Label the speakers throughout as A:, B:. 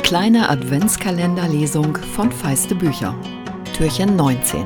A: kleine Adventskalenderlesung von Feiste Bücher. Türchen 19.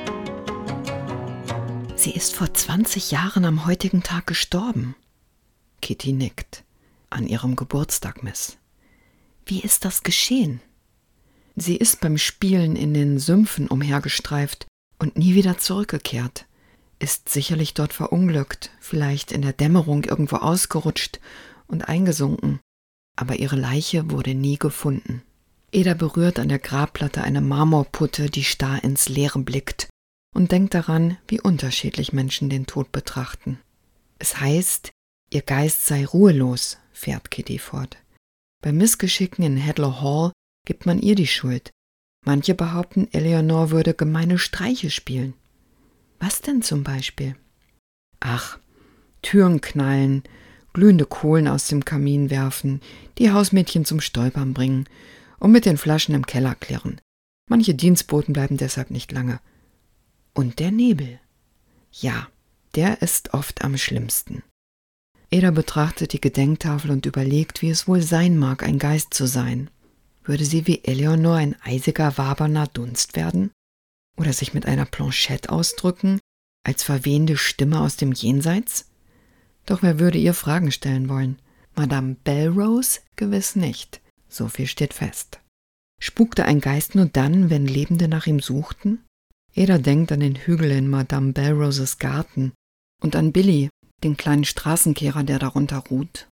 A: Sie ist vor 20 Jahren am heutigen Tag gestorben. Kitty nickt. An ihrem Geburtstag, Miss. Wie ist das geschehen? Sie ist beim Spielen in den Sümpfen umhergestreift und nie wieder zurückgekehrt. Ist sicherlich dort verunglückt, vielleicht in der Dämmerung irgendwo ausgerutscht und eingesunken. Aber ihre Leiche wurde nie gefunden. Ada berührt an der Grabplatte eine Marmorputte, die starr ins Leere blickt und denkt daran, wie unterschiedlich Menschen den Tod betrachten. Es heißt, ihr Geist sei ruhelos, fährt Kitty fort. Bei Missgeschicken in Hadlow Hall gibt man ihr die Schuld. Manche behaupten, Eleanor würde gemeine Streiche spielen. Was denn zum Beispiel? Ach, Türen knallen, glühende Kohlen aus dem Kamin werfen, die Hausmädchen zum Stolpern bringen und mit den Flaschen im Keller klirren. Manche Dienstboten bleiben deshalb nicht lange. Und der Nebel. Ja, der ist oft am schlimmsten. Ada betrachtet die Gedenktafel und überlegt, wie es wohl sein mag, ein Geist zu sein. Würde sie wie Eleanor ein eisiger, wabernder Dunst werden? Oder sich mit einer Planchette ausdrücken, als verwehende Stimme aus dem Jenseits? Doch wer würde ihr Fragen stellen wollen? Madame Belrose? Gewiss nicht. So viel steht fest. Spukte ein Geist nur dann, wenn Lebende nach ihm suchten? Ada denkt an den Hügel in Madame Belroses Garten und an Billy, den kleinen Straßenkehrer, der darunter ruht.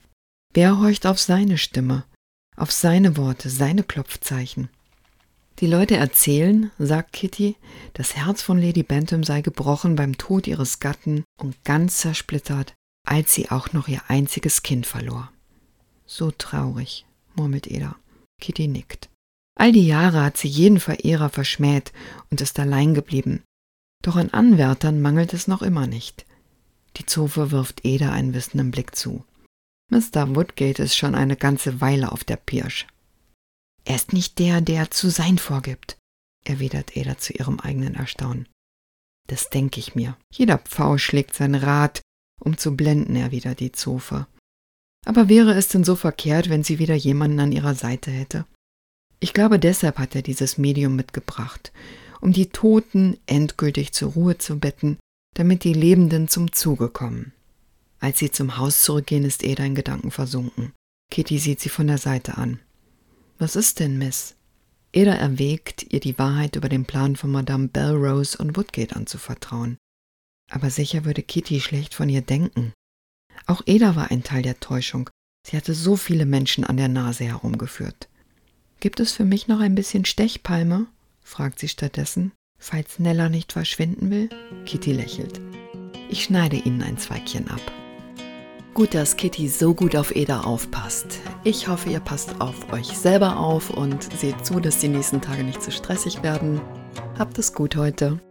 A: Wer horcht auf seine Stimme, auf seine Worte, seine Klopfzeichen? Die Leute erzählen, sagt Kitty, das Herz von Lady Bantam sei gebrochen beim Tod ihres Gatten und ganz zersplittert, als sie auch noch ihr einziges Kind verlor. So traurig, murmelt Ada. Kitty nickt. All die Jahre hat sie jeden Verehrer verschmäht und ist allein geblieben. Doch an Anwärtern mangelt es noch immer nicht. Die Zofe wirft Ada einen wissenden Blick zu. Mr. Woodgate ist schon eine ganze Weile auf der Pirsch. Er ist nicht der, der zu sein vorgibt, erwidert Ada zu ihrem eigenen Erstaunen. Das denke ich mir. Jeder Pfau schlägt sein Rad, um zu blenden, erwidert die Zofe. Aber wäre es denn so verkehrt, wenn sie wieder jemanden an ihrer Seite hätte? Ich glaube, deshalb hat er dieses Medium mitgebracht, um die Toten endgültig zur Ruhe zu betten, damit die Lebenden zum Zuge kommen. Als sie zum Haus zurückgehen, ist Ada in Gedanken versunken. Kitty sieht sie von der Seite an. Was ist denn, Miss? Ada erwägt, ihr die Wahrheit über den Plan von Madame Belrose und Woodgate anzuvertrauen. Aber sicher würde Kitty schlecht von ihr denken. Auch Ada war ein Teil der Täuschung. Sie hatte so viele Menschen an der Nase herumgeführt. »Gibt es für mich noch ein bisschen Stechpalme?« fragt sie stattdessen, falls Nella nicht verschwinden will. Kitty lächelt. »Ich schneide Ihnen ein Zweigchen ab.« Gut, dass Kitty so gut auf Ada aufpasst. Ich hoffe, ihr passt auf euch selber auf und seht zu, dass die nächsten Tage nicht zu stressig werden. Habt es gut heute.